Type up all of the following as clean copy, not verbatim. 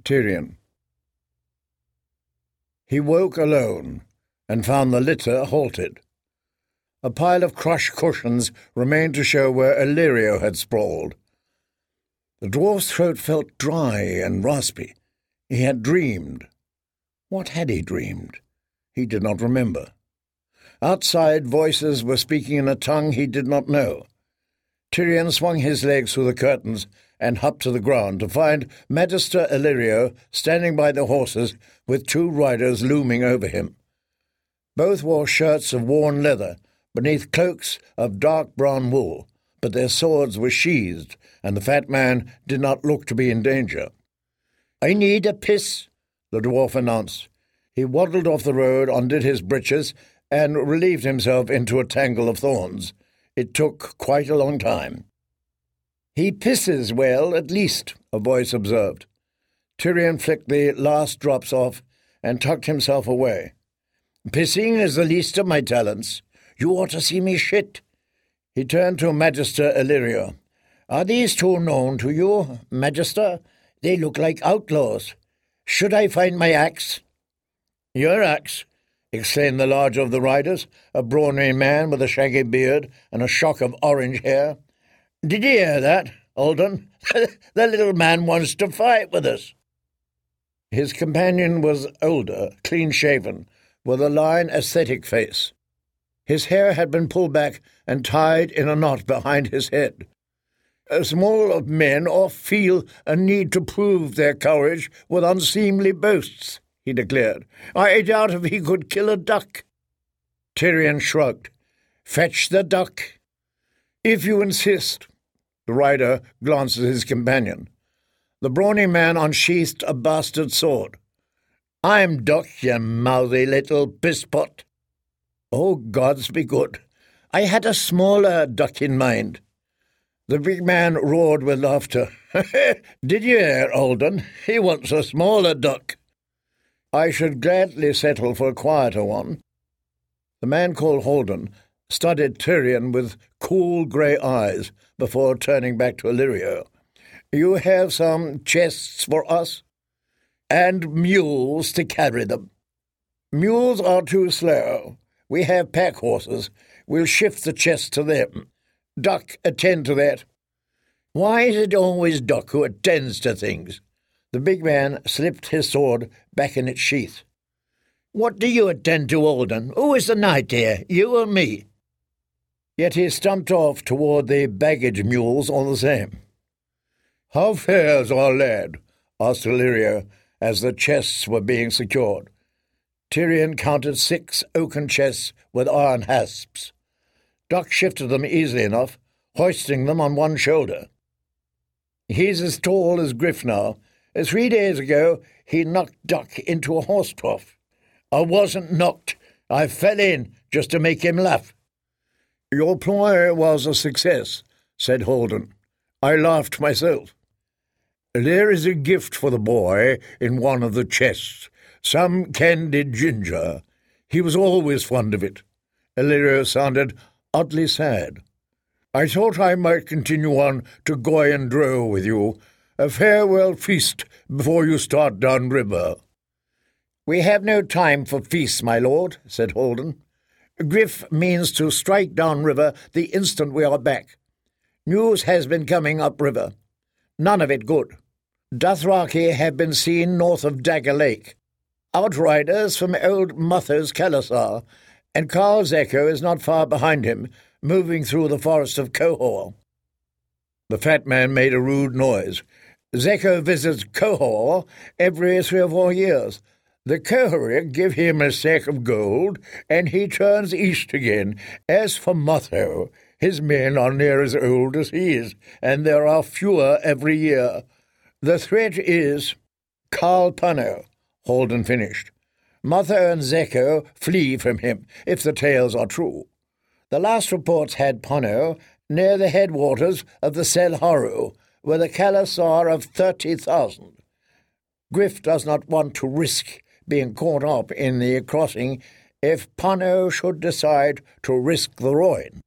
Tyrion. He woke alone and found the litter halted. A pile of crushed cushions remained to show where Illyrio had sprawled. The dwarf's throat felt dry and raspy. He had dreamed. What had he dreamed? He did not remember. Outside, voices were speaking in a tongue he did not know. Tyrion swung his legs through the curtains and hopped to the ground to find Magister Illyrio standing by the horses with two riders looming over him. Both wore shirts of worn leather beneath cloaks of dark brown wool, but their swords were sheathed, and the fat man did not look to be in danger. "I need a piss," the dwarf announced. He waddled off the road, undid his breeches, and relieved himself into a tangle of thorns. It took quite a long time. "He pisses well, at least," a voice observed. Tyrion flicked the last drops off and tucked himself away. "Pissing is the least of my talents. You ought to see me shit." He turned to Magister Illyrio. "Are these two known to you, Magister? They look like outlaws. Should I find my axe?" "Your axe?" exclaimed the larger of the riders, a brawny man with a shaggy beard and a shock of orange hair. "Did you hear that, Alden? The little man wants to fight with us." His companion was older, clean-shaven, with a lined, aesthetic face. His hair had been pulled back and tied in a knot behind his head. "Small men oft feel a need to prove their courage with unseemly boasts," he declared. "I doubt if he could kill a duck." Tyrion shrugged. "Fetch the duck." "If you insist." The rider glanced at his companion. The brawny man unsheathed a bastard sword. "I'm Duck, you mouthy little pisspot." "Oh, gods be good. I had a smaller duck in mind." The big man roared with laughter. "Did you hear, Alden? He wants a smaller duck." "I should gladly settle for a quieter one." The man called Holden studied Tyrion with cool grey eyes before turning back to Illyrio. "You have some chests for us?" "And mules to carry them." "Mules are too slow. We have pack horses. We'll shift the chests to them. Duck, attend to that." "Why is it always Duck who attends to things?" The big man slipped his sword back in its sheath. "What do you attend to, Alden? Who is the knight here, you or me?" Yet he stumped off toward the baggage mules all the same. "How fares our lad?" asked Illyrio as the chests were being secured. Tyrion counted 6 oaken chests with iron hasps. Duck shifted them easily enough, hoisting them on one shoulder. "He's as tall as Griff now. 3 days ago he knocked Duck into a horse trough." "I wasn't knocked. I fell in just to make him laugh." "Your ploy was a success," said Holden. "I laughed myself. There is a gift for the boy in one of the chests, some candied ginger. He was always fond of it." Illyrio sounded oddly sad. "I thought I might continue on to Goyen Dro with you, a farewell feast before you start down river." "We have no time for feasts, my lord," said Holden. "Griff means to strike down river the instant we are back. News has been coming up river. None of it good. Dothraki have been seen north of Dagger Lake. Outriders from old Mother's Khalasar, and Khal Zeko is not far behind him, moving through the forest of Qohor." The fat man made a rude noise. "Zeko visits Qohor every 3 or 4 years. The Qohorik give him a sack of gold, and he turns east again. As for Motho, his men are near as old as he is, and there are fewer every year. The threat is—" "Carl Punno," Holden finished. "Motho and Zeko flee from him, if the tales are true. The last reports had Punno near the headwaters of the Selharu, with a Khalasar of 30,000. Griff does not want to risk being caught up in the crossing if Punno should decide to risk the Rhoyne."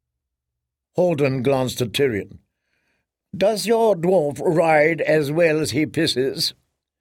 Holden glanced at Tyrion. "Does your dwarf ride as well as he pisses?"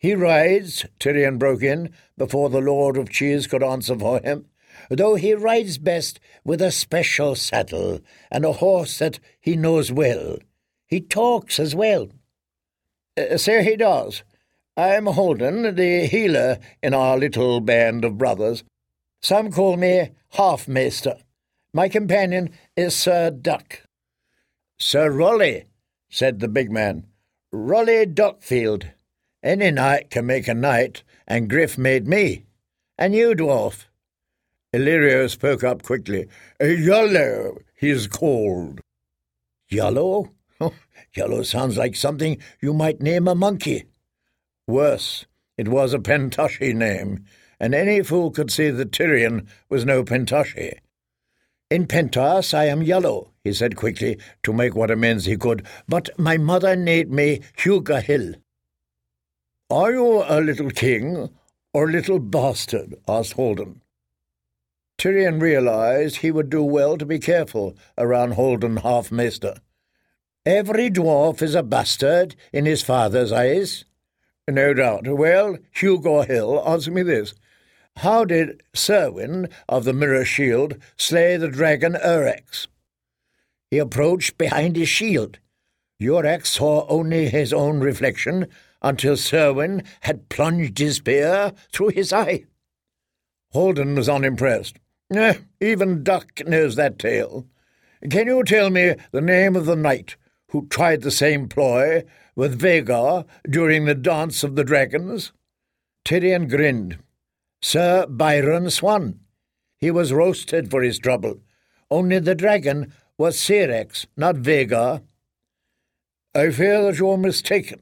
"He rides," Tyrion broke in, before the Lord of Cheese could answer for him, "though he rides best with a special saddle and a horse that he knows well. He talks as well." "So he does. I'm Holden, the healer in our little band of brothers. Some call me Half-Maester. My companion is Sir Duck." "Sir Rolly," said the big man. "Rolly Duckfield. Any knight can make a knight, and Griff made me. And you, dwarf?" Illyrio spoke up quickly. "Yellow, he's called." "Yellow? Yellow sounds like something you might name a monkey." Worse, it was a Pentoshi name, and any fool could see that Tyrion was no Pentoshi. "In Pentos I am yellow," he said quickly, to make what amends he could, "but my mother named me Huga Hill." "Are you a little king or little bastard?" asked Holden. Tyrion realized he would do well to be careful around Holden Half-Maester. "Every dwarf is a bastard in his father's eyes." "No doubt. Well, Hugo Hill, answer me this. How did Serwyn of the Mirror Shield slay the dragon Urex?" "He approached behind his shield. Urex saw only his own reflection until Serwyn had plunged his spear through his eye." Holden was unimpressed. "Even Duck knows that tale. Can you tell me the name of the knight who tried the same ploy with Vhagar during the Dance of the Dragons?" Tyrion grinned. "Sir Byron Swan. He was roasted for his trouble. Only the dragon was Syrax, not Vhagar." "I fear that you're mistaken.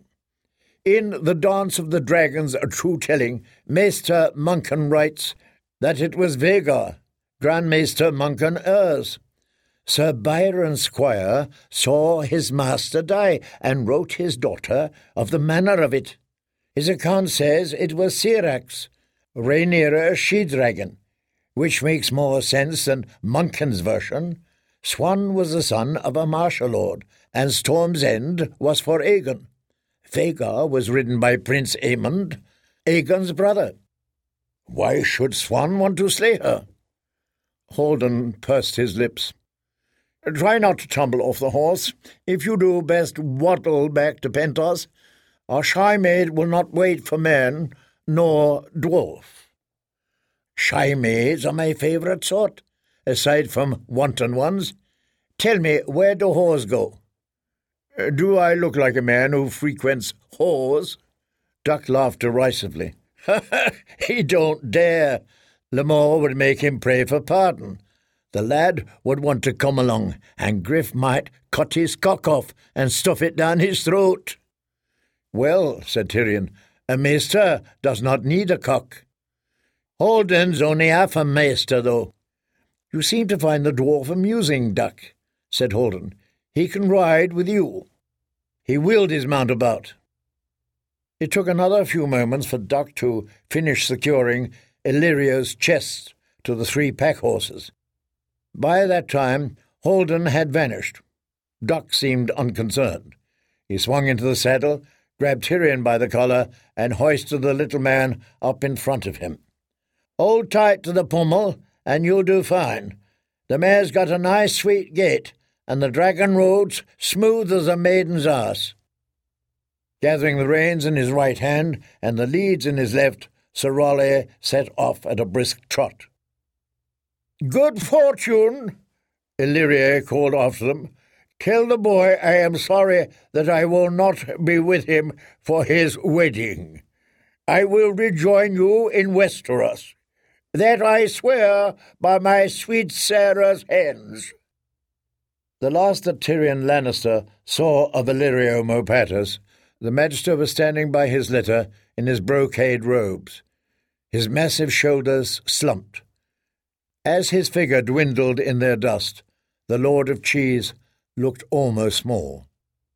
In the Dance of the Dragons, a true telling, Maester Muncan writes that it was Vhagar, Grand Maester Muncan Ers. Sir Byron Squire saw his master die and wrote his daughter of the manner of it. His account says it was Syrax, Rhaenyra she-dragon, which makes more sense than Muncan's version. Swan was the son of a martial lord, and Storm's End was for Aegon. Vhagar was ridden by Prince Aemond, Aegon's brother. Why should Swan want to slay her?" Holden pursed his lips. "Try not to tumble off the horse. If you do, best waddle back to Pentos. Our shy maid will not wait for man, nor dwarf." "Shy maids are my favourite sort, aside from wanton ones. Tell me, where do whores go?" "Do I look like a man who frequents whores?" Duck laughed derisively. "He don't dare. Lamore would make him pray for pardon. The lad would want to come along, and Griff might cut his cock off and stuff it down his throat." "Well," said Tyrion, "a maester does not need a cock." "Holden's only half a maester, though." "You seem to find the dwarf amusing, Duck," said Holden. "He can ride with you." He wheeled his mount about. It took another few moments for Duck to finish securing Illyrio's chest to the 3 pack horses. By that time, Holden had vanished. Duck seemed unconcerned. He swung into the saddle, grabbed Tyrion by the collar, and hoisted the little man up in front of him. "Hold tight to the pommel, and you'll do fine. The mare's got a nice sweet gait, and the dragon road's smooth as a maiden's arse." Gathering the reins in his right hand and the leads in his left, Sir Raleigh set off at a brisk trot. "Good fortune," Illyrio called after them. "Tell the boy I am sorry that I will not be with him for his wedding. I will rejoin you in Westeros. That I swear by my sweet Sarah's hands." The last that Tyrion Lannister saw of Illyrio Mopatis, the Magister was standing by his litter in his brocade robes. His massive shoulders slumped. As his figure dwindled in their dust, the Lord of Cheese looked almost small.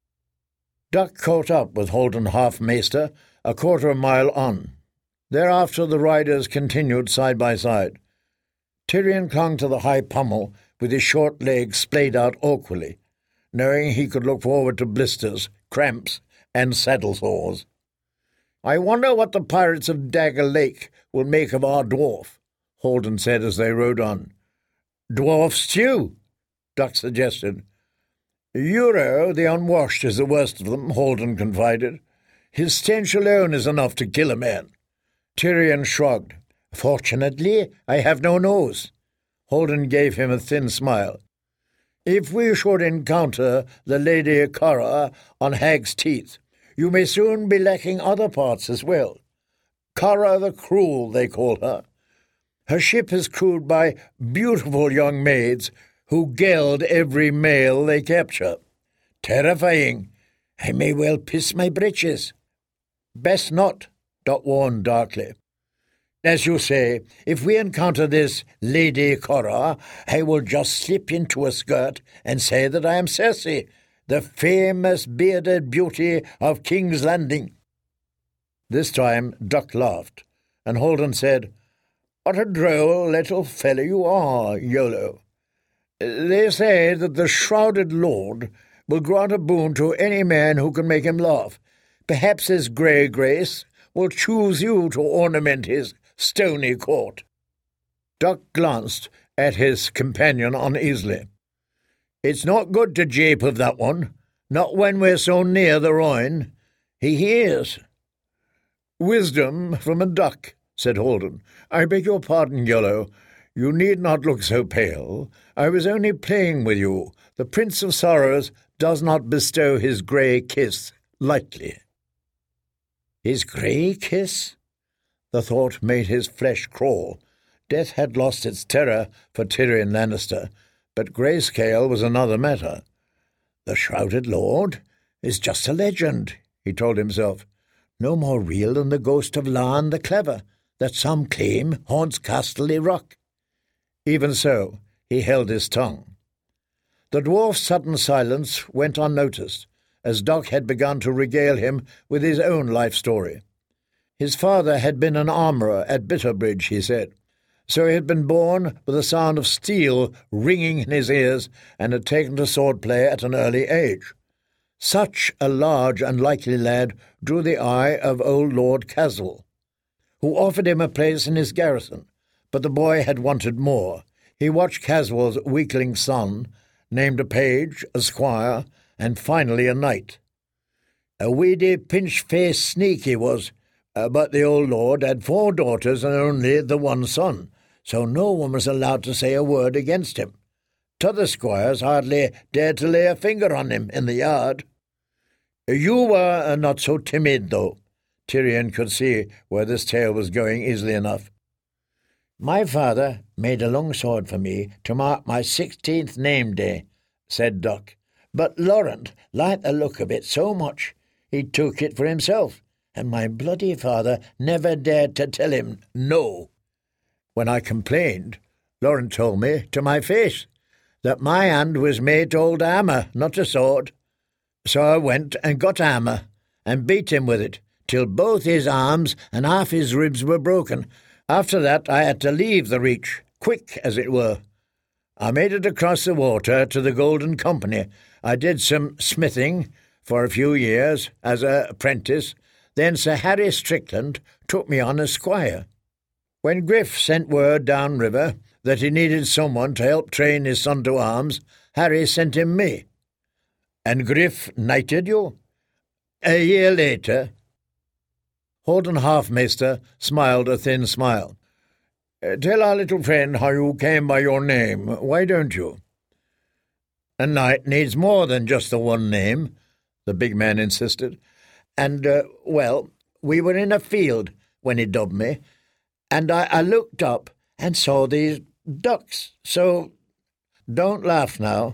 Duck caught up with Holden Half-Maester a quarter of a mile on. Thereafter the riders continued side by side. Tyrion clung to the high pommel with his short legs splayed out awkwardly, knowing he could look forward to blisters, cramps, and saddle sores. "I wonder what the pirates of Dagger Lake will make of our dwarf," Holden said as they rode on. "Dwarf stew," Duck suggested. "Euro, the unwashed, is the worst of them," Holden confided. "His stench alone is enough to kill a man." Tyrion shrugged. "Fortunately, I have no nose." Holden gave him a thin smile. "If we should encounter the Lady Cara on Hag's Teeth, you may soon be lacking other parts as well. Cara the Cruel, they call her. Her ship is crewed by beautiful young maids who geld every male they capture. Terrifying. I may well piss my breeches." "Best not," Dot warned darkly. "As you say, if we encounter this Lady Cora, I will just slip into a skirt and say that I am Cersei, the famous bearded beauty of King's Landing." This time Duck laughed, and Holden said, "What a droll little fellow you are, Iolo. They say that the shrouded lord will grant a boon to any man who can make him laugh. Perhaps his grey grace will choose you to ornament his stony court." Duck glanced at his companion uneasily. "It's not good to jape of that one, not when we're so near the Rhine. He hears." "Wisdom from a duck," said Holden. "I beg your pardon, Iolo. You need not look so pale. I was only playing with you. The Prince of Sorrows does not bestow his grey kiss lightly." His grey kiss? The thought made his flesh crawl. Death had lost its terror for Tyrion Lannister, but Grayscale was another matter. "The Shrouded Lord is just a legend," he told himself. "No more real than the ghost of Lan the Clever, that some claim haunts Casterly Rock." Even so, he held his tongue. The dwarf's sudden silence went unnoticed, as Doc had begun to regale him with his own life story. His father had been an armourer at Bitterbridge, he said, so he had been born with the sound of steel ringing in his ears and had taken to sword-play at an early age. Such a large and likely lad drew the eye of old Lord Caswell, who offered him a place in his garrison, but the boy had wanted more. He watched Caswell's weakling son, named a page, a squire, and finally a knight. A weedy, pinch-faced sneak he was, but the old lord had 4 daughters and only the one son, so no one was allowed to say a word against him. T'other squires hardly dared to lay a finger on him in the yard. You were not so timid, though. Tyrion could see where this tale was going easily enough. "My father made a long sword for me to mark my 16th name day," said Duck. "But Laurent liked the look of it so much he took it for himself, and my bloody father never dared to tell him no. When I complained, Laurent told me to my face that my hand was made to hold a hammer, not a sword. So I went and got a hammer and beat him with it till both his arms and half his ribs were broken. After that I had to leave the Reach, quick as it were. I made it across the water to the Golden Company. I did some smithing for a few years as an apprentice. Then Sir Harry Strickland took me on as squire. When Griff sent word downriver that he needed someone to help train his son to arms, Harry sent him me. And Griff knighted you? A year later." Holden Halfmaester smiled a thin smile. "Tell our little friend how you came by your name, why don't you?" "A knight needs more than just the one name," the big man insisted. "And, well, we were in a field when he dubbed me, and I looked up and saw these ducks, so don't laugh now."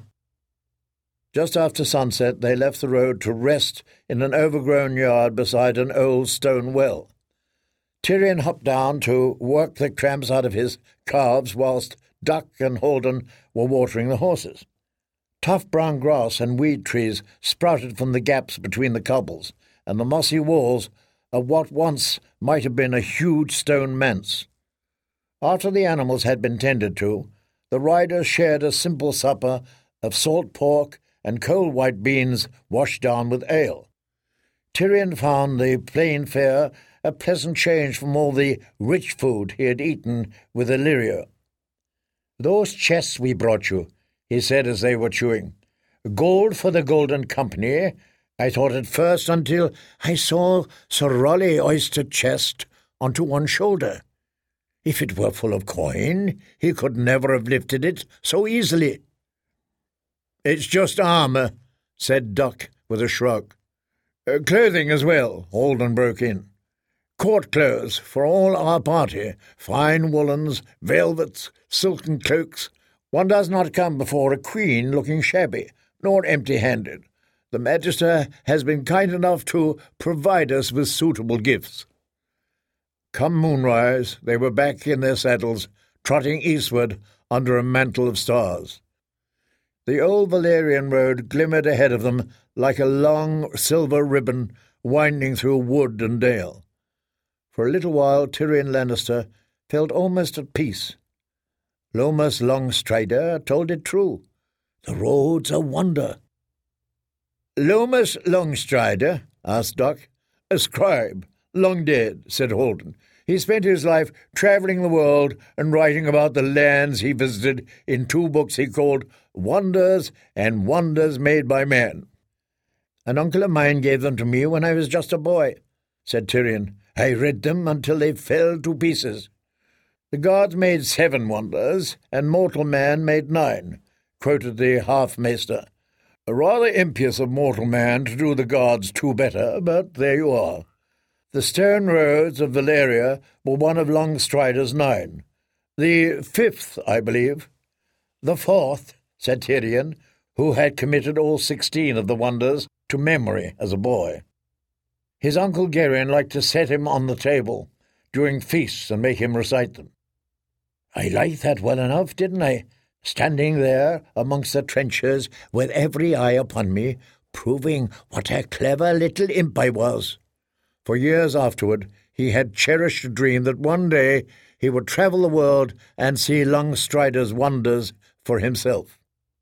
Just after sunset they left the road to rest in an overgrown yard beside an old stone well. Tyrion hopped down to work the cramps out of his calves whilst Duck and Holden were watering the horses. Tough brown grass and weed trees sprouted from the gaps between the cobbles and the mossy walls of what once might have been a huge stone manse. After the animals had been tended to, the riders shared a simple supper of salt pork and cold white beans washed down with ale. Tyrion found the plain fare a pleasant change from all the rich food he had eaten with Illyrio. "Those chests we brought you," he said as they were chewing. "Gold for the Golden Company, I thought at first, until I saw Sir Raleigh hoist a chest onto one shoulder. If it were full of coin, he could never have lifted it so easily." "It's just armour," said Duck with a shrug. "Clothing as well," Alden broke in. "Court clothes for all our party, fine woollens, velvets, silken cloaks. One does not come before a queen looking shabby, nor empty-handed. The Magister has been kind enough to provide us with suitable gifts." Come moonrise, they were back in their saddles, trotting eastward under a mantle of stars. The old Valerian road glimmered ahead of them like a long silver ribbon winding through wood and dale. For a little while Tyrion Lannister felt almost at peace. Lomas Longstrider told it true. The road's a wonder. "Lomas Longstrider?" asked Duck. "A scribe, long dead," said Holden. "He spent his life travelling the world and writing about the lands he visited in 2 books he called Wonders and Wonders Made by Man." "An uncle of mine gave them to me when I was just a boy," said Tyrion. "I read them until they fell to pieces." "The gods made 7 wonders, and mortal man made 9, quoted the half-maester. "Rather impious of mortal man to do the gods 2 better, but there you are. The stone roads of Valeria were one of Longstrider's 9. The 5th, I believe." "The 4th," said Tyrion, who had committed all 16 of the wonders to memory as a boy. His uncle Geraint liked to set him on the table during feasts and make him recite them. "I liked that well enough, didn't I? Standing there amongst the trenches with every eye upon me, proving what a clever little imp I was." For years afterward he had cherished a dream that one day he would travel the world and see Longstrider's wonders for himself.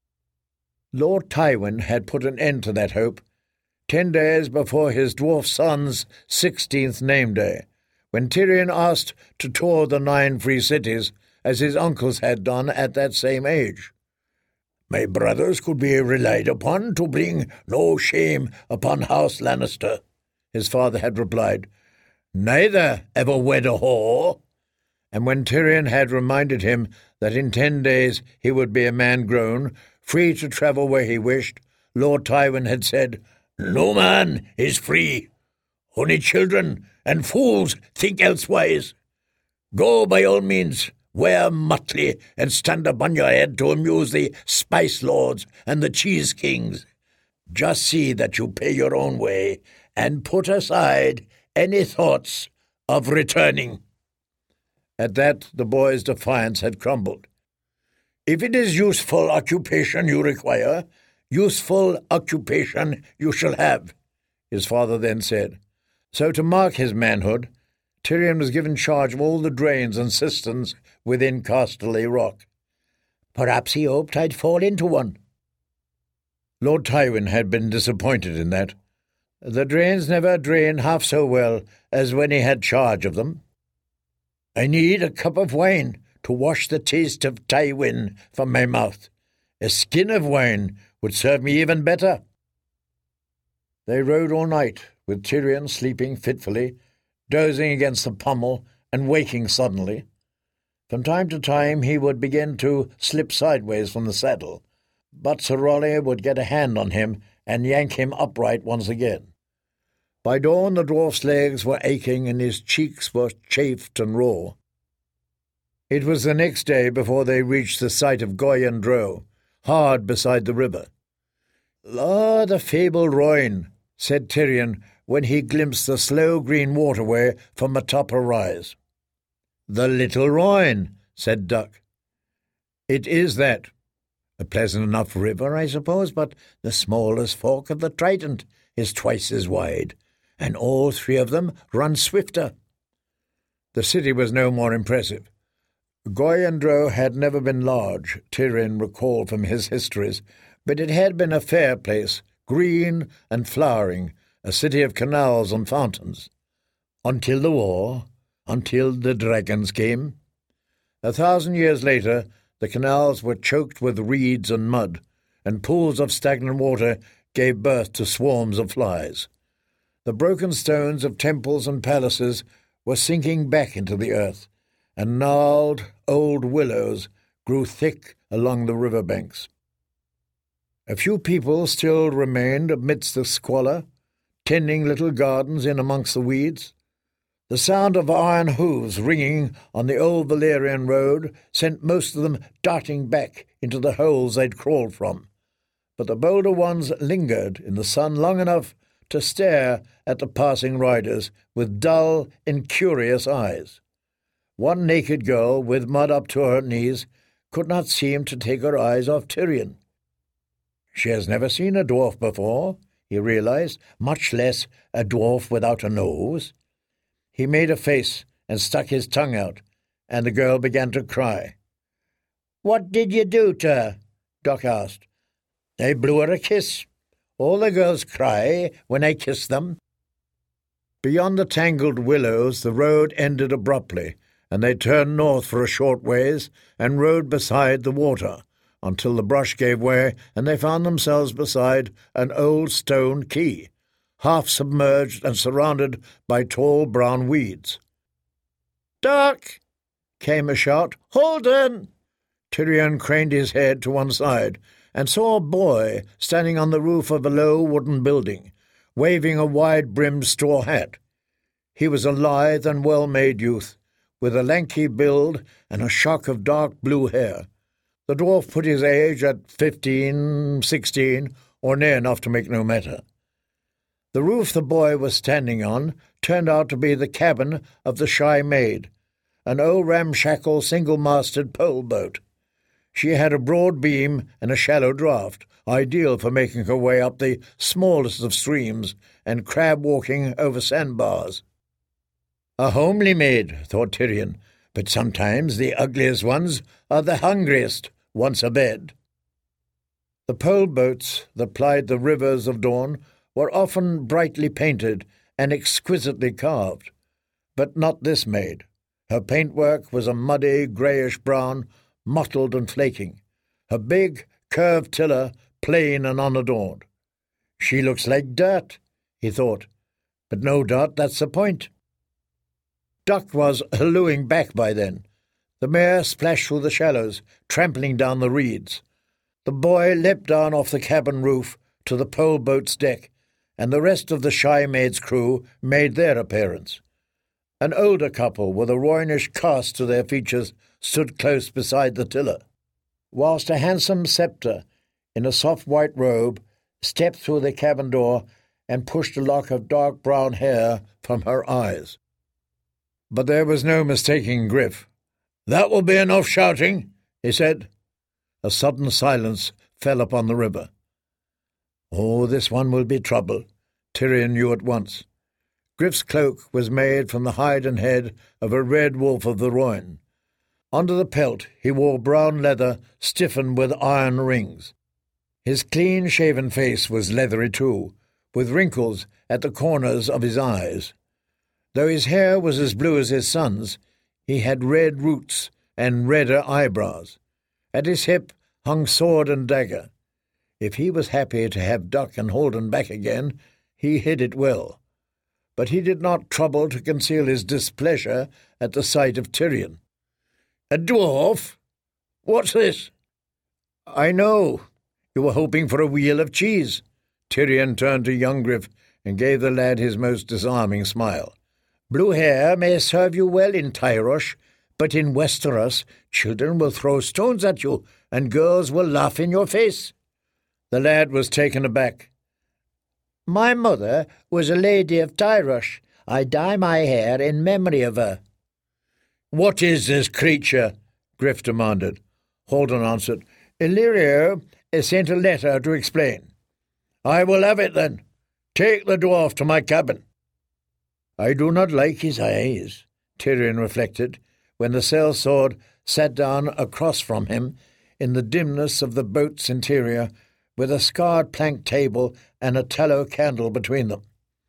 Lord Tywin had put an end to that hope 10 days before his dwarf son's 16th name-day, when Tyrion asked to tour the 9 free cities, as his uncles had done at that same age. "My brothers could be relied upon to bring no shame upon House Lannister," his father had replied. "Neither ever wed a whore." And when Tyrion had reminded him that in 10 days he would be a man grown, free to travel where he wished, Lord Tywin had said, "No man is free. Only children and fools think elsewise. Go by all means, wear motley, and stand upon your head to amuse the spice lords and the cheese kings. Just see that you pay your own way, and put aside any thoughts of returning." At that the boy's defiance had crumbled. "If it is useful occupation you require, useful occupation you shall have," his father then said. So to mark his manhood, Tyrion was given charge of all the drains and cisterns within Casterly Rock. Perhaps he hoped I'd fall into one. Lord Tywin had been disappointed in that. The drains never drained half so well as when he had charge of them. "I need a cup of wine to wash the taste of Tywin from my mouth. A skin of wine would serve me even better." They rode all night, with Tyrion sleeping fitfully, dozing against the pommel and waking suddenly. From time to time he would begin to slip sideways from the saddle, but Sir Raleigh would get a hand on him and yank him upright once again. By dawn the dwarf's legs were aching and his cheeks were chafed and raw. It was the next day before they reached the site of Goyen Dro, hard beside the river. "Ah, the fabled Royne," said Tyrion when he glimpsed the slow green waterway from atop a rise. "The Little Royne," said Duck. "It is that. A pleasant enough river, I suppose, but the smallest fork of the Trident is twice as wide, and all 3 of them run swifter." The city was no more impressive. Goyen Dro had never been large, Tyrion recalled from his histories, but it had been a fair place, green and flowering, a city of canals and fountains. Until the war, until the dragons came. 1,000 years later, the canals were choked with reeds and mud, and pools of stagnant water gave birth to swarms of flies. The broken stones of temples and palaces were sinking back into the earth, and gnarled old willows grew thick along the river banks. A few people still remained amidst the squalor, tending little gardens in amongst the weeds. The sound of iron hooves ringing on the old Valerian road sent most of them darting back into the holes they'd crawled from, but the bolder ones lingered in the sun long enough to stare at the passing riders with dull, incurious eyes. One naked girl, with mud up to her knees, could not seem to take her eyes off Tyrion. She has never seen a dwarf before, he realized, much less a dwarf without a nose. He made a face and stuck his tongue out, and the girl began to cry. "What did you do to her?" Doc asked. "I blew her a kiss. All the girls cry when I kiss them." Beyond the tangled willows the road ended abruptly, and they turned north for a short ways and rode beside the water, until the brush gave way and they found themselves beside an old stone quay, half submerged and surrounded by tall brown weeds. "Doc!" came a shout. "Holden!" Tyrion craned his head to one side and saw a boy standing on the roof of a low wooden building, waving a wide-brimmed straw hat. He was a lithe and well-made youth, with a lanky build and a shock of dark blue hair. The dwarf put his age at 15, 16, or near enough to make no matter. The roof the boy was standing on turned out to be the cabin of the Shy Maid, an old ramshackle single-masted pole boat. She had a broad beam and a shallow draught, ideal for making her way up the smallest of streams and crab-walking over sandbars. A homely maid, thought Tyrion, but sometimes the ugliest ones are the hungriest, once abed. The pole boats that plied the rivers of Dawn were often brightly painted and exquisitely carved, but not this maid. Her paintwork was a muddy, greyish-brown, mottled and flaking, her big, curved tiller plain and unadorned. "She looks like dirt," he thought, "but no doubt that's the point." Duck was hallooing back by then. The mare splashed through the shallows, trampling down the reeds. The boy leapt down off the cabin roof to the pole boat's deck, and the rest of the Shy Maid's crew made their appearance. An older couple with a Roynish cast to their features stood close beside the tiller, whilst a handsome sceptre, in a soft white robe, stepped through the cabin door and pushed a lock of dark brown hair from her eyes. But there was no mistaking Griff. "That will be enough shouting," he said. A sudden silence fell upon the river. "Oh, this one will be trouble," Tyrion knew at once. Griff's cloak was made from the hide and head of a red wolf of the Rhoyne. Under the pelt he wore brown leather stiffened with iron rings. His clean-shaven face was leathery too, with wrinkles at the corners of his eyes. Though his hair was as blue as his son's, he had red roots and redder eyebrows. At his hip hung sword and dagger. If he was happy to have Duck and Holden back again, he hid it well. But he did not trouble to conceal his displeasure at the sight of Tyrion. "A dwarf? What's this?" "I know. You were hoping for a wheel of cheese." Tyrion turned to young Griff and gave the lad his most disarming smile. "Blue hair may serve you well in Tyrosh, but in Westeros children will throw stones at you and girls will laugh in your face." The lad was taken aback. "My mother was a lady of Tyrosh. I dye my hair in memory of her." "What is this creature?" Griff demanded. Holden answered, "Illyrio sent a letter to explain." "I will have it then. Take the dwarf to my cabin." "I do not like his eyes," Tyrion reflected, when the sellsword sat down across from him in the dimness of the boat's interior, with a scarred plank table and a tallow candle between them.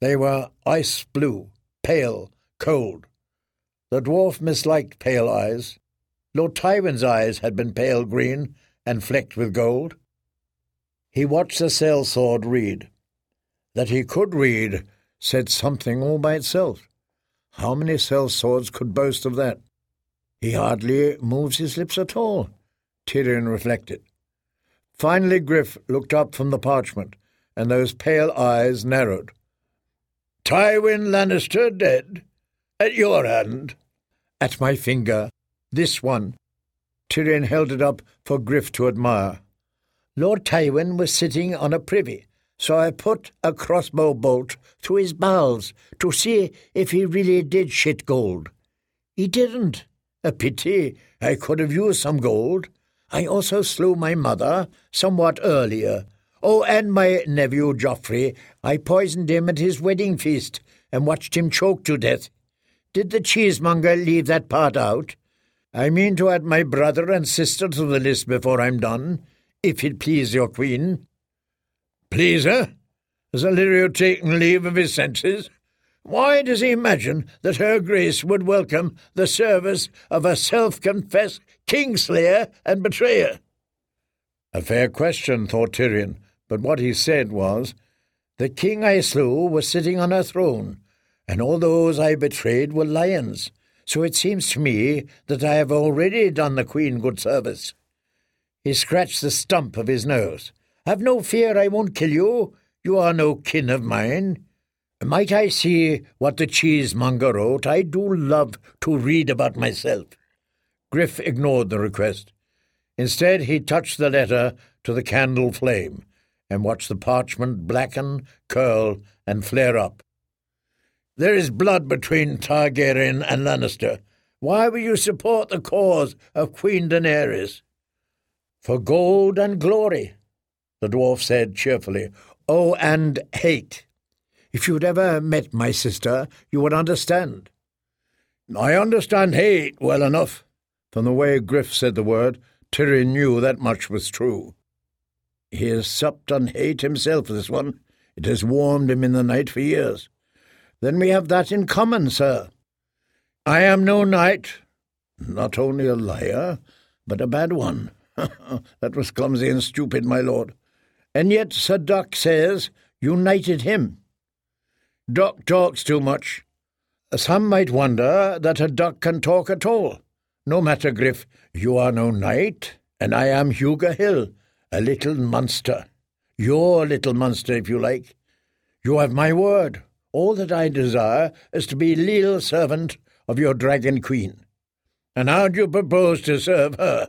They were ice blue, pale, cold. The dwarf misliked pale eyes. Lord Tywin's eyes had been pale green and flecked with gold. He watched the sellsword read. That he could read said something all by itself. How many sellswords could boast of that? He hardly moves his lips at all, Tyrion reflected. Finally Griff looked up from the parchment, and those pale eyes narrowed. Tywin Lannister dead? At your hand? At my finger. This one. Tyrion held it up for Griff to admire. Lord Tywin was sitting on a privy, so I put a crossbow bolt through his bowels to see if he really did shit gold. He didn't. A pity. I could have used some gold. I also slew my mother somewhat earlier. Oh, and my nephew Joffrey. I poisoned him at his wedding feast and watched him choke to death. Did the cheesemonger leave that part out? I mean to add my brother and sister to the list before I'm done, if it please your queen. Please her? Has Illyrio taken leave of his senses? Why does he imagine that her grace would welcome the service of a self-confessed kingslayer and betrayer? A fair question, thought Tyrion, but what he said was, the king I slew was sitting on a throne, and all those I betrayed were lions, so it seems to me that I have already done the queen good service. He scratched the stump of his nose. Have no fear, I won't kill you. You are no kin of mine. Might I see what the cheesemonger wrote? I do love to read about myself. Griff ignored the request. Instead, he touched the letter to the candle flame and watched the parchment blacken, curl, and flare up. There is blood between Targaryen and Lannister. Why will you support the cause of Queen Daenerys? For gold and glory, the dwarf said cheerfully. Oh, and hate. If you'd ever met my sister, you would understand. I understand hate well enough. From the way Griff said the word, Tyrion knew that much was true. He has supped on hate himself, this one. It has warmed him in the night for years. Then we have that in common, sir. I am no knight, not only a liar, but a bad one. That was clumsy and stupid, my lord. And yet Sir Doc says you knighted him. Doc talks too much. Some might wonder that a duck can talk at all. No matter, Griff, you are no knight, and I am Hugo Hill, a little monster. Your little monster, if you like. You have my word. All that I desire is to be leal servant of your dragon queen. And how do you propose to serve her?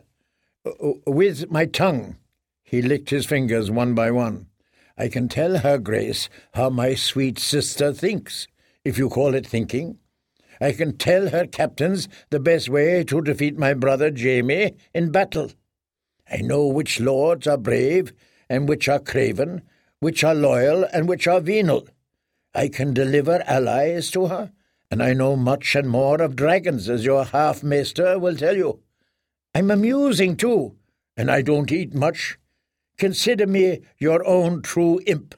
With my tongue. He licked his fingers one by one. I can tell her grace how my sweet sister thinks, if you call it thinking. I can tell her captains the best way to defeat my brother Jaime in battle. I know which lords are brave and which are craven, which are loyal and which are venal. I can deliver allies to her, and I know much and more of dragons, as your half-maester will tell you. I'm amusing, too, and I don't eat much. Consider me your own true imp.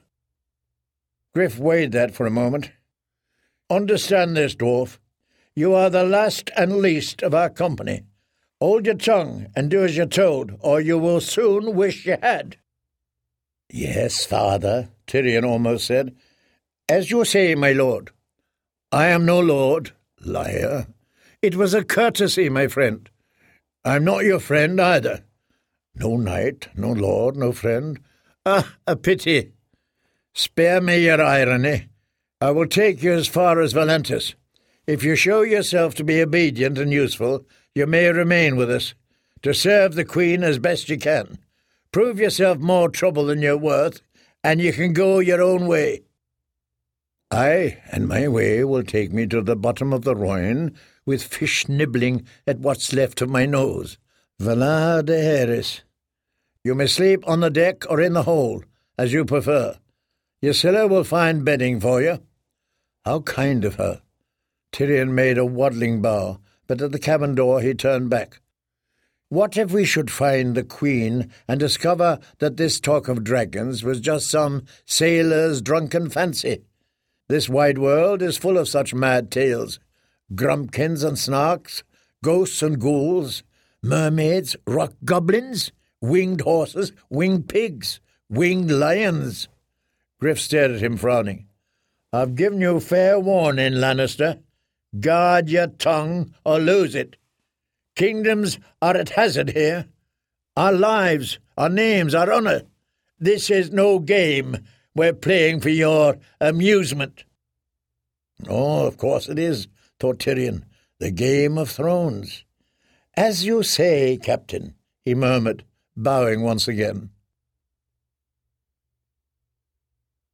Griff weighed that for a moment. Understand this, dwarf. You are the last and least of our company. Hold your tongue and do as you're told, or you will soon wish you had. Yes, father, Tyrion almost said. As you say, my lord. I am no lord, liar. It was a courtesy, my friend. I'm not your friend either. No knight, no lord, no friend. Ah, a pity. Spare me your irony. I will take you as far as Volantis. If you show yourself to be obedient and useful, you may remain with us, to serve the Queen as best you can. Prove yourself more trouble than you're worth, and you can go your own way. Aye, and my way will take me to the bottom of the Rhoyne, with fish nibbling at what's left of my nose. Valar Dohaeris. You may sleep on the deck or in the hold, as you prefer. Ysilla will find bedding for you. How kind of her. Tyrion made a waddling bow, but at the cabin door he turned back. What if we should find the Queen and discover that this talk of dragons was just some sailor's drunken fancy? This wide world is full of such mad tales. Grumpkins and snarks, ghosts and ghouls, mermaids, rock goblins, winged horses, winged pigs, winged lions. Griff stared at him, frowning. I've given you fair warning, Lannister. Guard your tongue or lose it. Kingdoms are at hazard here. Our lives, our names, our honour. This is no game. We're playing for your amusement. Oh, of course it is, thought Tyrion. The Game of Thrones. As you say, Captain, he murmured, bowing once again.